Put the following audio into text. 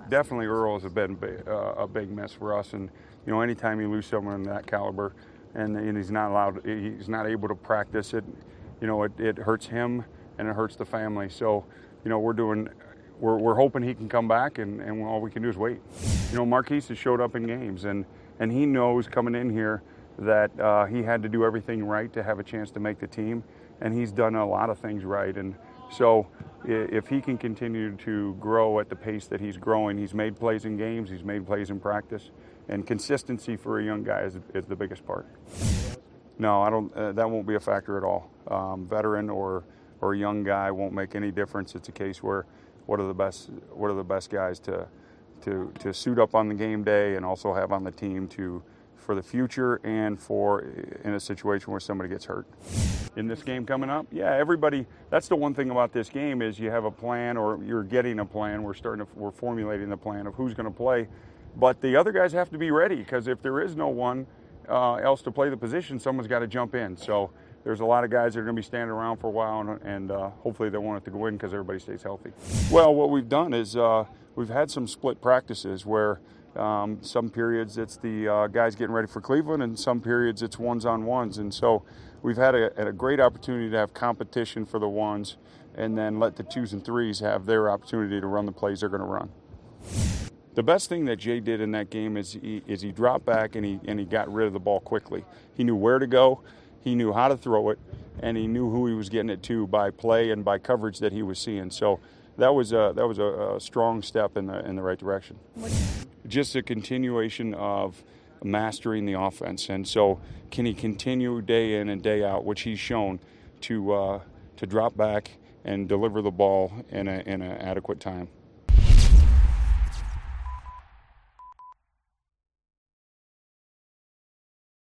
Definitely Earl has been a big miss for us, and anytime you lose someone that caliber, and he's not able to practice it, it hurts him and it hurts the family. So, we're hoping he can come back, and all we can do is wait. Marquise has showed up in games, and he knows coming in here that he had to do everything right to have a chance to make the team, and he's done a lot of things right. And so if he can continue to grow at the pace that he's growing, he's made plays in games, he's made plays in practice, and consistency for a young guy is the biggest part. No, I don't. That won't be a factor at all. Veteran or a young guy won't make any difference. It's a case where what are the best guys to suit up on the game day and also have on the team for the future and for in a situation where somebody gets hurt. In this game coming up, yeah, everybody. That's the one thing about this game is you have a plan, or you're getting a plan. We're formulating the plan of who's going to play, but the other guys have to be ready, because if there is no one else to play the position, someone's got to jump in. So there's a lot of guys that are going to be standing around for a while, and hopefully they want it to go in because everybody stays healthy. Well, what we've done is we've had some split practices where some periods it's the guys getting ready for Cleveland, and some periods it's ones-on-ones. And so we've had a great opportunity to have competition for the ones, and then let the twos and threes have their opportunity to run the plays they're going to run. The best thing that Jay did in that game is he dropped back and he got rid of the ball quickly. He knew where to go, he knew how to throw it, and he knew who he was getting it to by play and by coverage that he was seeing. So that was a strong step in the right direction. Just a continuation of mastering the offense, and so can he continue day in and day out, which he's shown, to drop back and deliver the ball in an adequate time.